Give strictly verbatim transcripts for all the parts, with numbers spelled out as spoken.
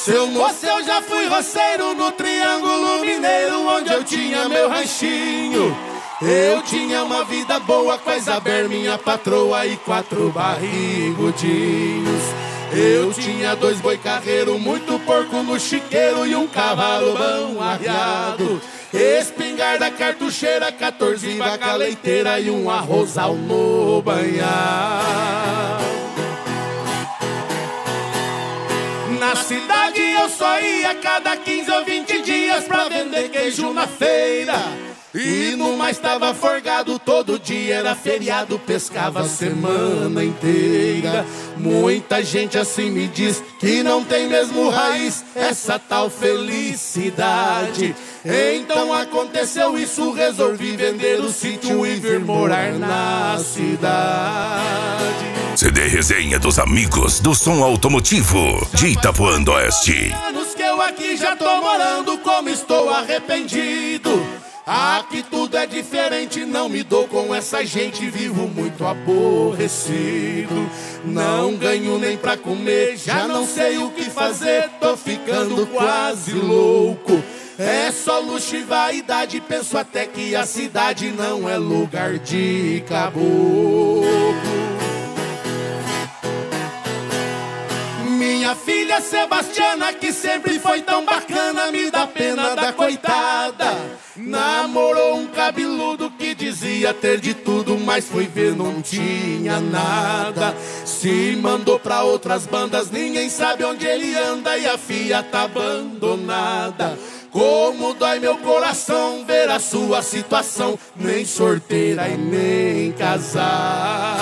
Seu moço, eu já fui roceiro no Triângulo Mineiro, onde eu tinha meu ranchinho. Eu tinha uma vida boa com a Isabel, minha patroa, e quatro barrigudinhos. Eu tinha dois boi carreiro, muito porco no chiqueiro e um cavalo bom arriado. Espingarda cartucheira, quatorze vaca leiteira e um arrozal no banhar. Na cidade eu só ia cada quinze ou vinte dias pra vender queijo na feira. E no mais tava forgado, todo dia era feriado, pescava a semana inteira. Muita gente assim me diz que não tem mesmo raiz essa tal felicidade. Então aconteceu isso, resolvi vender o sítio e vir morar na cidade. C D Resenha dos Amigos do Som Automotivo de Itapuã do Oeste. Anos que eu aqui já tô morando, como estou arrependido. Aqui tudo é diferente, não me dou com essa gente, vivo muito aborrecido. Não ganho nem pra comer, já não sei o que fazer, tô ficando quase louco. É só luxo e vaidade, penso até que a cidade não é lugar de caboclo. Minha filha Sebastiana, que sempre foi tão bacana, me dá pena da coitada. Namorou um cabeludo que dizia ter de tudo, mas foi ver não tinha nada. Se mandou pra outras bandas, ninguém sabe onde ele anda e a filha tá abandonada. Como dói meu coração ver a sua situação, nem sorteira e nem casada.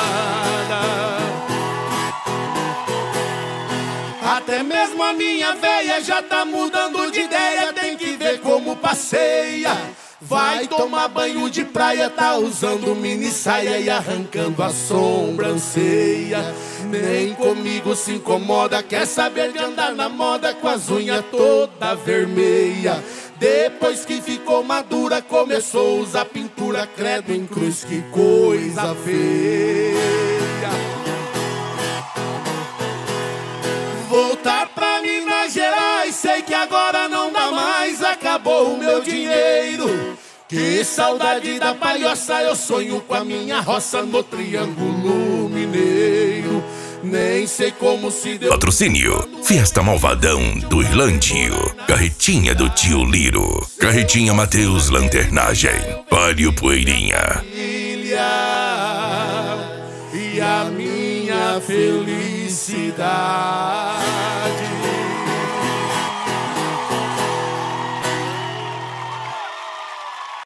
Até mesmo a minha véia já tá mudando de ideia, tem que ver como passeia. Vai tomar banho de praia, tá usando mini saia e arrancando a sobrancelha. Nem comigo se incomoda, quer saber de andar na moda com as unhas toda vermelha. Depois que ficou madura, começou a usar pintura, credo em cruz, que coisa feia. Voltar pra Minas Gerais, sei que agora não dá mais, acabou o meu dinheiro. Que saudade da palhoça, eu sonho com a minha roça no Triângulo Mineiro. Nem sei como se deu. Patrocínio: Fiesta Malvadão do Irlândio, Carretinha do Tio Liro, Carretinha Mateus Lanternagem, Páreo Poeirinha. E a minha felicidade.